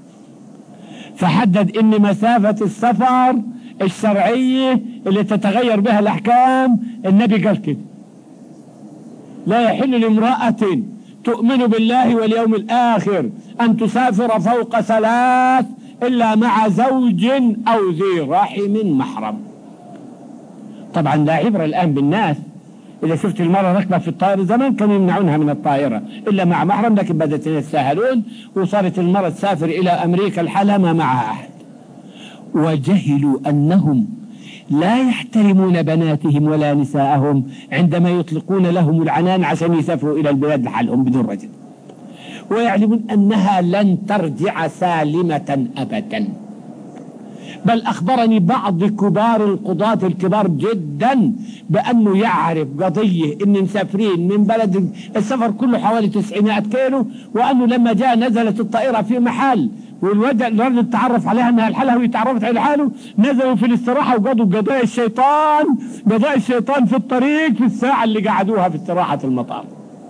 فحدد إن مسافة السفر الشرعية اللي تتغير بها الأحكام، النبي قال كده لا يحل لامرأة تؤمن بالله واليوم الآخر أن تسافر فوق ثلاث إلا مع زوج أو ذي رحم محرم. طبعا لا عبرة الآن بالناس إذا شفت المرأة راكبة في الطائرة زمان كانوا يمنعونها من الطائرة إلا مع محرم، لكن بدأت يتساهلون وصارت المرأة تسافر إلى أمريكا الحالة ما معها أحد. وجهلوا أنهم لا يحترمون بناتهم ولا نساءهم عندما يطلقون لهم العنان عشان يسافروا إلى البلاد لحالهم بدون رجل، ويعلمون أنها لن ترجع سالمة أبدا. بل أخبرني بعض كبار القضاة الكبار جدا بأنه يعرف قضية إن مسافرين من بلد السفر كله حوالي تسعمائة كيلو، وأنه لما جاء نزلت الطائرة في محل والرجل تعرف عليها أنها الحالة وهي تعرفت على حاله، نزلوا في الاستراحة وقضوا قضاء الشيطان قضاء الشيطان في الطريق في الساعة اللي قعدوها في استراحة المطار.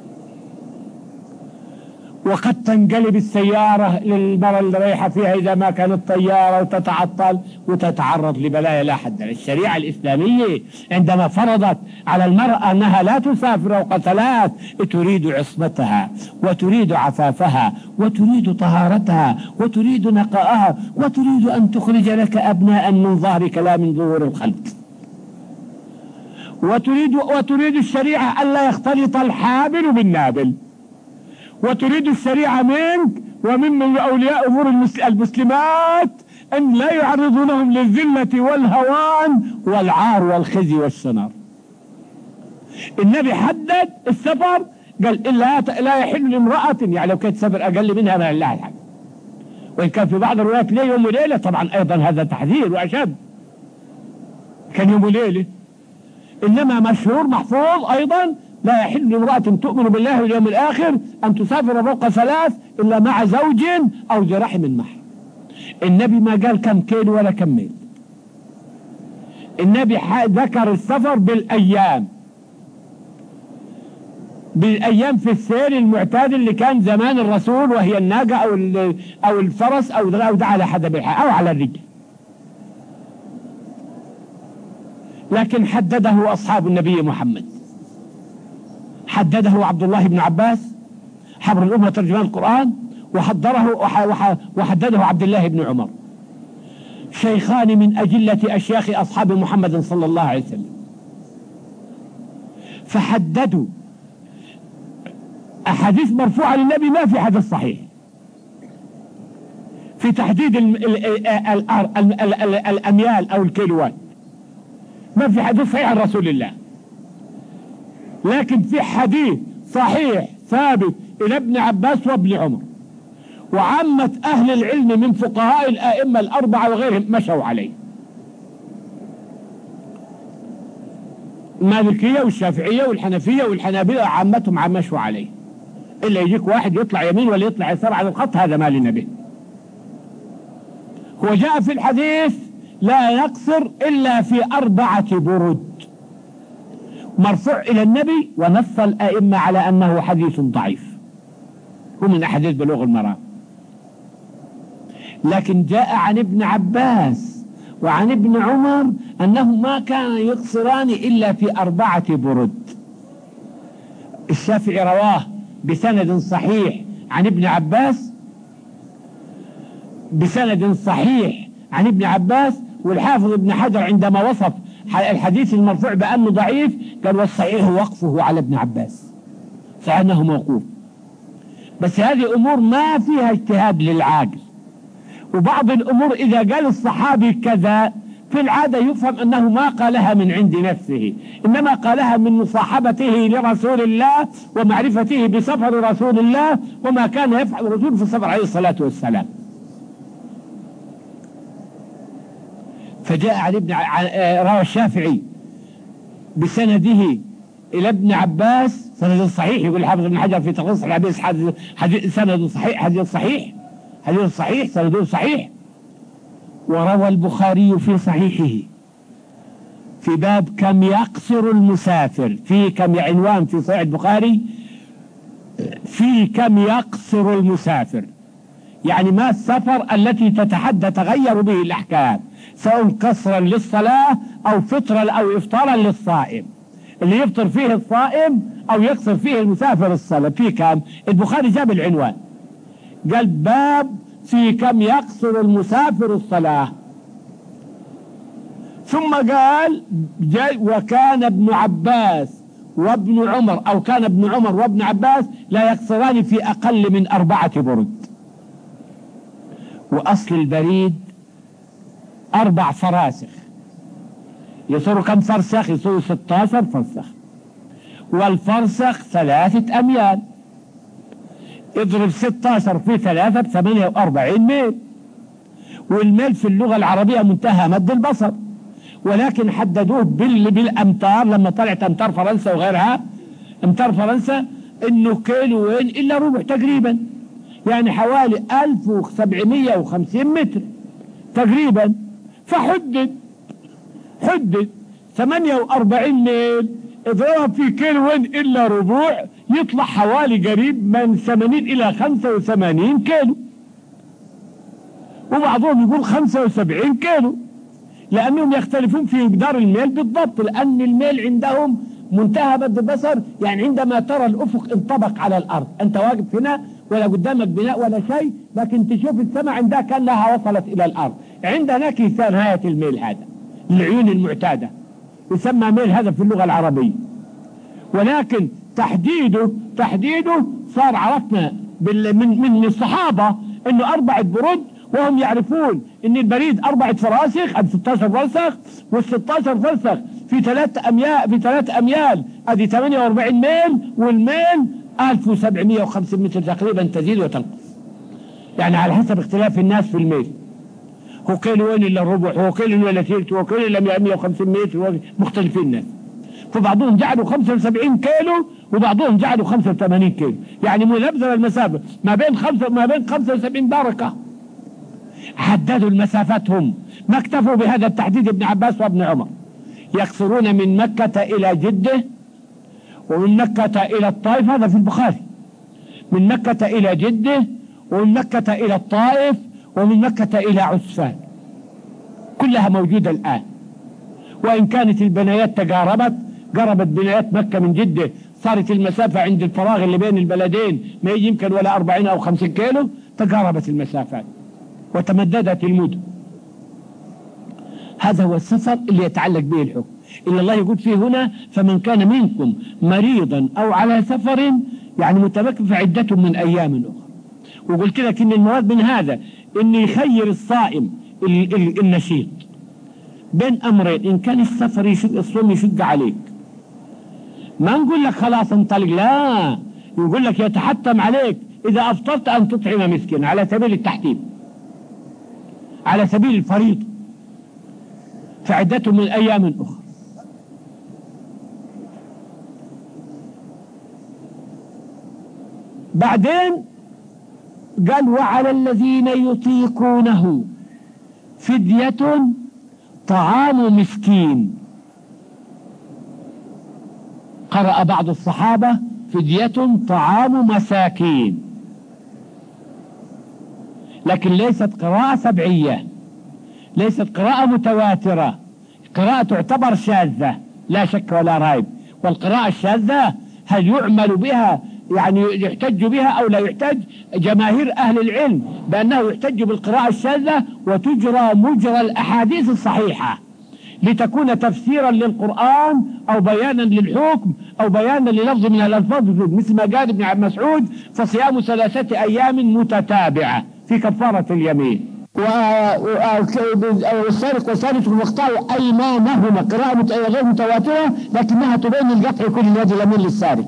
وقد تنقلب السيارة للمرة اللي رايحة فيها إذا ما كانت طيارة وتتعطل وتتعرض لبلايا لا حد لها. الشريعة الإسلامية عندما فرضت على المرأة أنها لا تسافر فوق ثلاث تريد عصمتها وتريد عفافها وتريد طهارتها وتريد نقاءها وتريد أن تخرج لك أبناء من ظهرك لا من ظهور الخلق، وتريد وتريد الشريعة ألا يختلط الحابل بالنابل، وتريد الشريعة منك ومن أولياء أمور المسلمات أن لا يعرضونهم للذلة والهوان والعار والخزي والشنار. النبي حدد السفر قال إلا لا يحل لامرأة، يعني لو كانت سفر أقل منها ما لها الحق، وإن كان في بعض الروايات ليه يوم وليلة، طبعا أيضا هذا تحذير وأشد، كان يوم وليلة. إنما مشهور محفوظ أيضا لا يحل لامرأة تؤمن بالله واليوم الآخر أن تسافر فوق ثلاث إلا مع زوج أو ذي رحم محرم. النبي ما قال كم كيلو ولا كم ميل، النبي ذكر السفر بالأيام، بالأيام في السير المعتاد اللي كان زمان الرسول، وهي الناقة أو أو الفرس أو ده على حدب الحال أو على الرجل. لكن حدده أصحاب النبي محمد، حدده عبد الله بن عباس حبر الأمة ترجمان القرآن، وحضره وحدده عبد الله بن عمر، شيخان من أجلة أشياخ أصحاب محمد صلى الله عليه وسلم. فحددوا أحاديث مرفوعة للنبي، ما في حديث صحيح في تحديد الأميال أو الكيلوات، ما في حديث صحيح عن رسول الله، لكن في حديث صحيح ثابت إلى ابن عباس وابن عمر، وعامة أهل العلم من فقهاء الآئمة الأربعة وغيرهم مشوا عليه، المالكية والشافعية والحنفية والحنابلة عامتهم مشوا عليه، إلا يجيك واحد يطلع يمين ولا يطلع يسار على الخط، هذا ما لنا به. هو جاء في الحديث لا يقصر إلا في أربعة برد، مرفوع إلى النبي، ونص الآئمة على أنه حديث ضعيف، هو من أحاديث بلوغ المرام. لكن جاء عن ابن عباس وعن ابن عمر أنه ما كان يقصران إلا في أربعة برد. الشافعي رواه بسند صحيح عن ابن عباس، بسند صحيح عن ابن عباس، والحافظ ابن حجر عندما وصف الحديث المرفوع بأنه ضعيف قال والصحيح وقفه على ابن عباس، صحيح أنه موقوف، بس هذه أمور ما فيها اجتهاد للعاقل. وبعض الأمور إذا قال الصحابي كذا في العادة يفهم أنه ما قالها من عند نفسه، إنما قالها من مصاحبته لرسول الله ومعرفته بسفر رسول الله وما كان يفعل الرسول في السفر عليه الصلاة والسلام. فجاء عن ابن روى الشافعي بسنده إلى ابن عباس سند صحيح، يقول الحافظ ابن حجر في تلخيص الحديث حديث سند صحيح، حديث صحيح حديث صحيح سنده صحيح. وروى البخاري في صحيحه في باب كم يقصر المسافر، في كم عنوان في صحيح البخاري في كم يقصر المسافر، يعني ما السفر التي تتحدى تغير به الأحكام، سواء قصرا للصلاة أو فطرا أو إفطارا للصائم، اللي يفطر فيه الصائم أو يقصر فيه المسافر الصلاة. في كم؟ البخاري جاب العنوان قال باب في كم يقصر المسافر الصلاة، ثم قال وكان ابن عباس وابن عمر أو كان ابن عمر وابن عباس لا يقصران في أقل من أربعة برد. وأصل البريد أربع فراسخ، يصيروا كم فرسخ؟ يصيروا ستاشر فرسخ، والفرسخ ثلاثة أميال، اضرب ستاشر في ثلاثة بثمانية وأربعين ميل. والميل في اللغة العربية منتهى مد البصر، ولكن حددوه بالأمتار لما طلعت أمتار فرنسا وغيرها. أمتار فرنسا إنه كيلوين إلا ربع تقريبا، يعني حوالي ألف وسبعمية وخمسين متر تقريبا. فحدد حدد ثمانية وأربعين ميل اضربها في كيلوين إلا ربع، يطلع حوالي قريب من ثمانين إلى خمسة وثمانين كيلو، وبعضهم يقول خمسة وسبعين كيلو، لأنهم يختلفون في مقدار الميل بالضبط، لأن الميل عندهم منتهى مد البصر، يعني عندما ترى الأفق انطبق على الأرض، أنت واقف هنا ولا قدامك بناء ولا شيء، لكن تشوف السماء عندها كأنها وصلت إلى الأرض. عند هناك نهاية الميل هذا العيون المعتادة يسمى ميل هذا في اللغة العربية. ولكن تحديده تحديده صار عرفنا من من الصحابة انه أربعة برد، وهم يعرفون ان البريد أربعة فراسخ ادي ستاشر فرسخ، والستاشر فرسخ في ثلاث اميال في ثلاث اميال ادي ثمانية وأربعين ميل، والميل ألف وسبعمية وخمسين متر تقريبا، تزيد وتنقص يعني على حسب اختلاف الناس في الميل. هو كيلوين الا الربع، هو كيلو الا ثلث، هو كيلو الا مية وخمسين متر، مختلفين الناس. فبعضهم جعلوا خمسة وسبعين كيلو وبعضهم جعلوا خمسة وثمانين كيلو، يعني منبذل المسافة ما بين خمسة ما بين خمسة وسبعين درجة. حددوا المسافات هم، ما اكتفوا بهذا التحديد ابن عباس وابن عمر، يقصرون من مكة إلى جدة، ومن مكة إلى الطائف، هذا في البخاري، من مكة إلى جدة، ومن مكة إلى الطائف، ومن مكة إلى عسفان، كلها موجودة الآن. وإن كانت البنايات تقاربت، قربت بنايات مكة من جدة، صارت المسافة عند الفراغ اللي بين البلدين ما يجي يمكن ولا أربعين أو خمسين كيلو، تقاربت المسافات وتمددت المدن. هذا هو السفر اللي يتعلق به الحكم، إن الله يقول فيه هنا فمن كان منكم مريضا أو على سفر، يعني متمكن فعدة من أيام أخرى. وقلت لك إن المراد من هذا إن يخير الصائم النشيط بين أمرين، إن كان السفر يشق الصوم يشق عليك، ما نقول لك خلاص انطلق، لا، نقول لك يتحتم عليك إذا أفطرت أن تطعم مسكين على سبيل التحتيم، على سبيل الفريضة، فعدته من أيام أخرى. بعدين قال وعلى الذين يطيقونه فدية طعام مسكين. قرأ بعض الصحابة فدية طعام مساكين، لكن ليست قراءة سبعية، ليست قراءة متواترة، قراءة تعتبر شاذة لا شك ولا ريب. والقراءة الشاذة هل يعمل بها، يعني يحتج بها أو لا يحتج؟ جماهير أهل العلم بأنه يحتج بالقراءة الشاذة وتجرى مجرى الأحاديث الصحيحة لتكون تفسيرا للقرآن أو بيانا للحكم أو بيانا للفظ من الألفاظ، مثل ما قال ابن مسعود فصيام ثلاثة أيام متتابعة في كفارة اليمين. والسارق والسارق المقطع أيمانهما، قراءة غير متواترة لكنها تبين القطع كل اليد اليمين للسارق.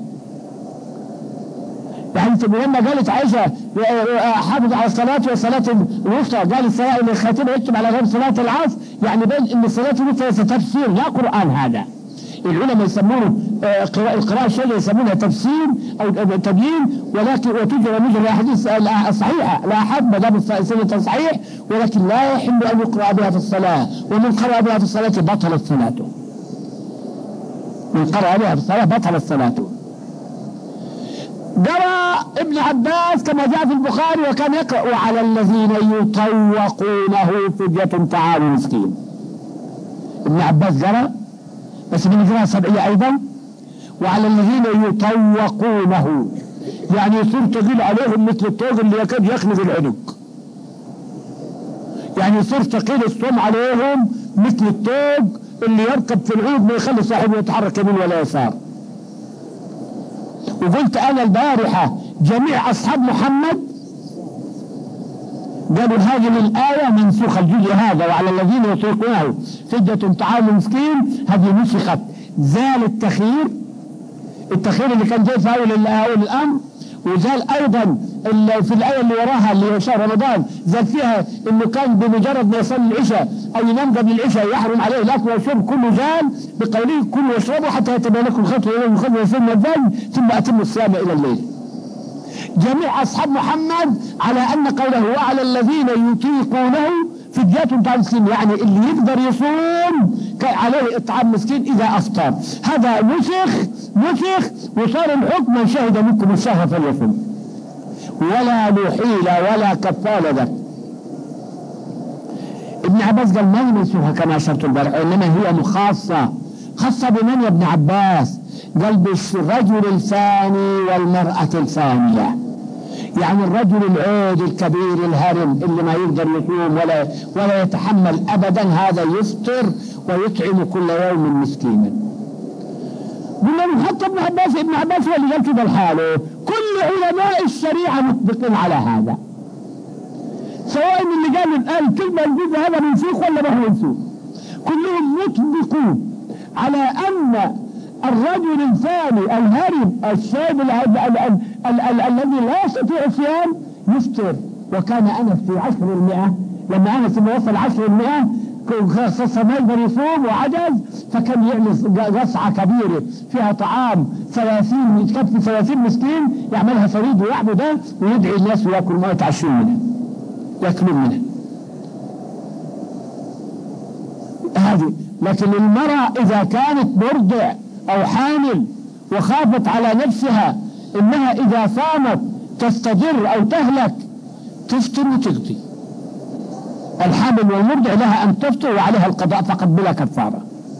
يعني لما قالت عائشة حافظ على الصلاة والصلاة الوسطى، قال الصلاة اللي خاتمة يكتب على غير صلاة العصر، يعني بين ان الصلاة الوسطى تفسير لا قرآن. هذا العلماء يسمونه القراءة الشاذة يسمونها تفسير او تبيين، ولكن وتجرى مجرى الاحاديث الصحيحة لا حد ما دام سنة صحيح، ولكن لا يحل ان يقرأ بها في الصلاة، ومن قرأ بها في الصلاة بطلت صلاته، من قرأ بها في الصلاة بطلت صلاته. قرأ ابن عباس كما جاء في البخاري وكان يقرأ وعلى الذين يطوقونه فدية طعام مسكين. ابن عباس قرأ بس من قراءة سبعية أيضا، وعلى الذين يطوقونه يعني يصير تقيل عليهم مثل الطوق اللي يكاد يخنق العنق، يعني يصير ثقيل الصوم عليهم مثل الطوق اللي يركب في العود ما يخلي صاحبه يتحرك يمين ولا يسار. وقلت أنا البارحة جميع أصحاب محمد قالوا هذه الآية منسوخة، الجزء هذا وعلى الذين يطيقونه فدية طعام مسكين هذه نسخت، زال التخيير التخيير اللي كان جاي في أول الأمر، وزال أيضا في الآية اللي وراها اللي هو شهر رمضان زال فيها إنه كان بمجرد ما يصلي العشاء أو ينام قبل العشاء يحرم عليه الأكل والشرب، كله زال بقوله كلوا واشربوا حتى يتبين لكم الخيط الأبيض من الخيط الأسود من الفجر ثم أتموا الصيام إلى الليل. جميع أصحاب محمد على أن قوله وعلى الذين يطيقونه فدية طعام مسكين، يعني اللي يقدر يصوم عليه إطعام مسكين إذا أفطر. هذا نسخ نسخ وصار الحكم من شهد منكم الشهر فليصم، ولا له حيلة ولا كفالة ذاك. ابن عباس قال ما هي منسوخة كما أشرت البارح، إنما هي مخاصة. خاصة بمن يا ابن عباس؟ قال بالرجل الفاني والمرأة الفانية، يعني الرجل العود الكبير الهرم اللي ما يقدر يصوم ولا ولا يتحمل أبدا، هذا يفطر ويطعم كل يوم مسكينا. قلنا حتى ابن عباس ابن عباس هو اللي قال كده لحاله، كل علماء الشريعة متفقين على هذا، سواء اللي قال الآن كلمة الجزء هذا منسوخ ولا ما هو منسوخ، كلهم متفقون على أن الرجل الثاني الهرم الشاب الذي لا يستطيع الصيام يفطر. وكان أنس في عشر المئة لما أنس لما وصل عشر المئة خصص ما يقدر يصوم وعجز، فكان يعمل قصعة كبيرة فيها طعام ثلاثين يتكفي ثلاثين مسكين، يعملها فريد ويعبده ويدعي الناس ويأكل ما يتعشون منها يأكلون منها هذه. لكن المرأة إذا كانت مرضع أو حامل وخافت على نفسها إنها إذا صامت تستضر أو تهلك تفطر وتقضي. الحامل والمرضع لها أن تفطر وعليها القضاء فقط بلا كفارة.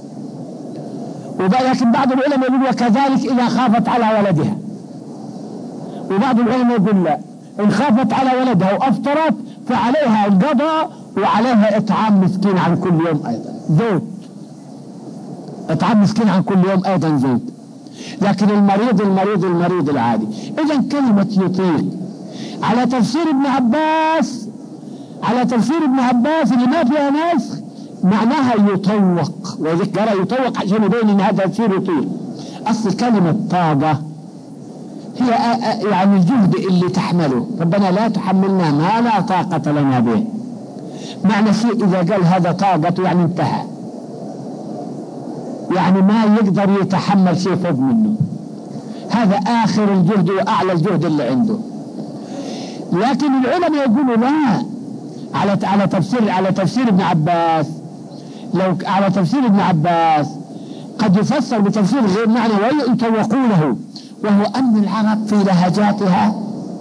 ولكن بعض العلماء يقول وكذلك إذا خافت على ولدها، وبعض العلماء يقول لا، إن خافت على ولدها وأفطرت فعليها القضاء وعليها إطعام مسكين عن كل يوم أيضا زوج، إطعام مسكين عن كل يوم أيضا زوج. لكن المريض المريض المريض العادي. إذا كلمة يطيق على تفسير ابن عباس على تفسير ابن عباس اللي ما فيها نسخ معناها يطوق، وذكر يطوق عشان يبين ان هذا تفسير يطيق. اصل كلمة طاقة هي يعني الجهد اللي تحمله، ربنا لا تحملنا ما لا طاقة لنا به. معنى شيء اذا قال هذا طاقته يعني انتهى، يعني ما يقدر يتحمل شيء فوق منه، هذا اخر الجهد واعلى الجهد اللي عنده. لكن العلماء يقولوا لا، على على تفسير على تفسير ابن عباس، لو على تفسير ابن عباس قد يفسر بتفسير غير معنى ويطوقونه، وهو أن العرب في لهجاتها،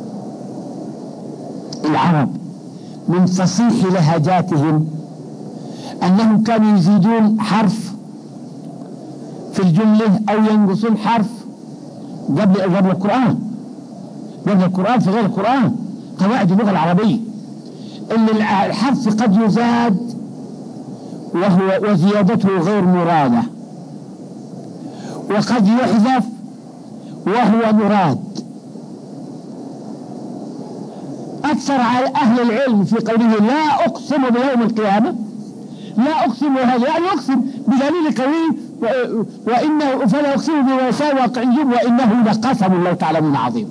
العرب من فصيح لهجاتهم أنهم كانوا يزيدون حرف في الجملة أو ينقصون حرف قبل قبل القرآن قبل القرآن في غير القرآن. قواعد اللغة العربية ان الحرف قد يزاد وهو وزيادته غير مرادة، وقد يحذف وهو مراد. أكثر على أهل العلم في قوله لا أقسم بيوم القيامة، لا أقسم بهذا يعني أقسم بدليل قوي، وإنه فلا أقسم بما يشاء واقع الجب وإنه لقسم لو تعلمون عظيم،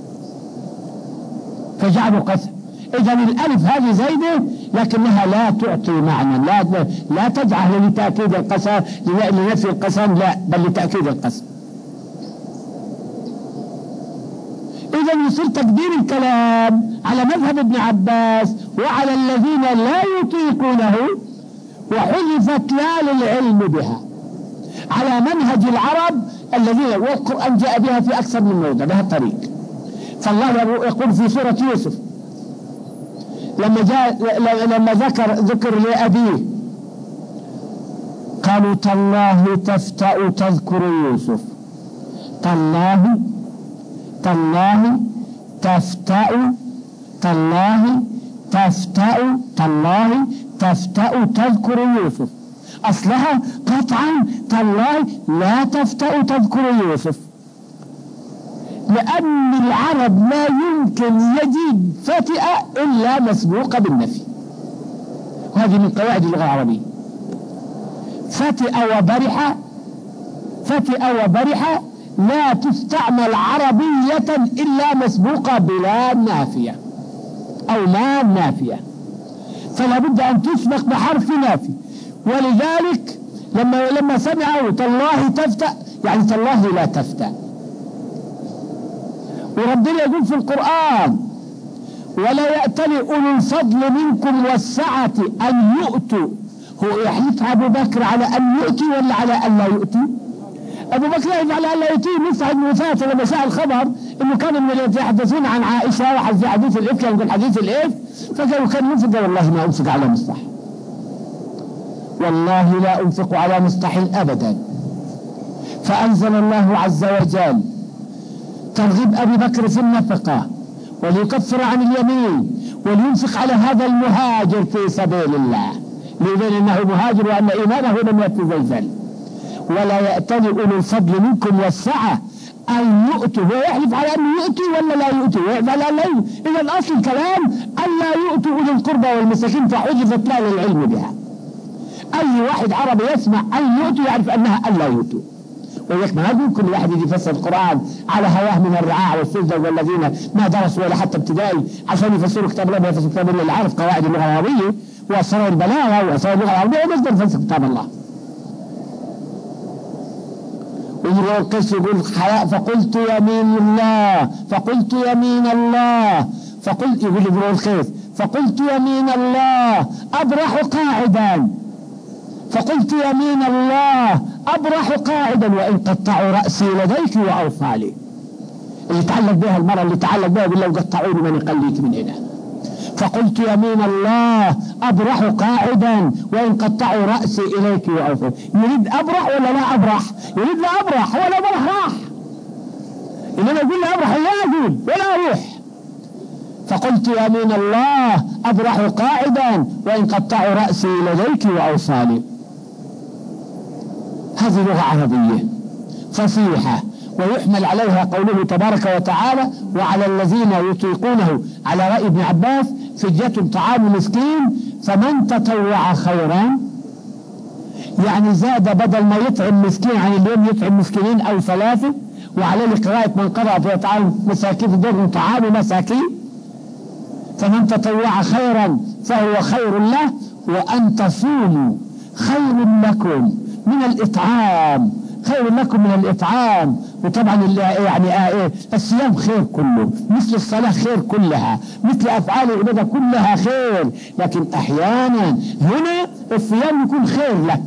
فجعلوا قسم. إذا الألف هذه زيدة لكنها لا تعطي معنى، لا لا تجعل لتأكيد القسم لنفي القسم، لا بل لتأكيد القسم. إذا يصير تقدير الكلام على مذهب ابن عباس وعلى الذين لا يطيقونه، وحذفت لا للعلم بها على منهج العرب الذين والقرآن جاء بها في أكثر من موضع بهذا الطريق. فالله يقول في سورة يوسف لما جاء لما ذكر ذكر لأبيه قالوا تالله تفتأ تذكر يوسف، تالله تالله تفتأ تالله تفتأ تالله تفتأ تذكر يوسف، أصلها قطعا تالله لا تفتأ تذكر يوسف، لأن العرب لا يمكن يجد فتئة إلا مسبوقة بالنفي، وهذه من قواعد اللغة العربية. فتئة وبرحة، فتئة وبرحة لا تستعمل عربية إلا مسبوقة بلا نافية أو ما نافية، فلا بد أن تسبق بحرف نافي. ولذلك لما لما سمعوا تالله تفتأ يعني تالله لا تفتأ. وربنا يقول في القرآن ولا يأتل أولو الفضل منكم والسعة أن يؤتوا. هو يحلف أبو بكر على أن يؤتي ولا على أن لا يؤتي؟ أبو بكر يحلف على أن لا يؤتي. مصعب بن وفاة لما سأل الخبر إنه كان من الذين يتحدثون عن عائشة وفي حديث الإفك، يقول حديث الإفك، فقالوا كان ينفق. والله ما أنفق على مصطح، والله لا أنفق على مصطح أبدا. فأنزل الله عز وجل ترغيب أبي بكر في النفقة وليكفر عن اليمين ولينفق على هذا المهاجر في سبيل الله ليبين أنه مهاجر وأن إيمانه لم يتزلزل. ولا يأتل أولو الفضل منكم والسعة أن يؤتوا. هو يحلف على أن يؤتوا ولا لا يؤتوا؟ ويحلف على أن لا يؤتوا. إذا أصل الكلام أن لا يؤتوا أولي القربى والمساكين، فحذفت لا للعلم بها. أي واحد عربي يسمع أن يؤتوا يعرف أنها أن لا يؤتوا. ولذلك ما يقول كل واحد يجي يفسر القرآن على هواه من الرعاع والسلطة والذين ما درسوا ولا حتى ابتدائي عشان يفسروا كتاب الله. يفسروا كتاب الله اللي عارف قواعد اللغة العربية وأسرار البلاغة وأسرار اللغة العربية ويقدر يفسر كتاب الله. ويقول القس يقول فقلت يمين الله، فقلت يمين الله، فقلت يقول ابن القيس فقلت يمين الله أبرح قاعدا، فقلت يمين الله أبرح قاعدا وإن قطعوا رأسي لديك وأوصالي. اللي تعلق بها المرأة اللي تعلق بها يقول لو قطعوني من يقليك من هنا. فقلت يمين الله أبرح قاعدا وإن قطعوا رأسي إليك وأوصالي. يريد أبرح ولا لا أبرح؟ يريد لا أبرح ولا أبرح راح، إنما يقول لا أبرح لا أقول ولا أروح. فقلت يمين الله أبرح قاعدا وإن قطعوا رأسي لديك وأوصالي. هذه لغة عربية فصيحة ويحمل عليها قوله تبارك وتعالى وعلى الذين يطيقونه على رأي ابن عباس فدية طعام مسكين فمن تطوع خيرا، يعني زاد بدل ما يطعم مسكين عن اليوم يطعم مسكينين أو ثلاثة. وعليه قراءة من قرأ في طعام مساكين دون طعام مساكين. فمن تطوع خيرا فهو خير له وأن تصوموا خير لكم من الإطعام، خير لكم من الإطعام. وطبعا يعني آه الصيام خير كله، مثل الصلاة خير كلها، مثل أفعال العبادة كلها خير. لكن أحيانا هنا الصيام يكون خير لك،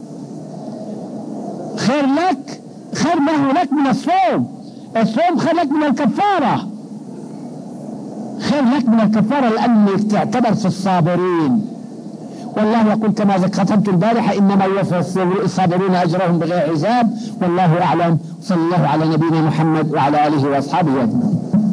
خير لك، خير ما هو لك من الصوم. الصوم خير لك من الكفارة، خير لك من الكفارة لأنك تعتبر في الصابرين. والله يقول كما ختمت البارحة إنما يوفى الصابرون أجرهم بغير حساب. والله أعلم. صلى الله على نبينا محمد وعلى آله وأصحابه أجمعين.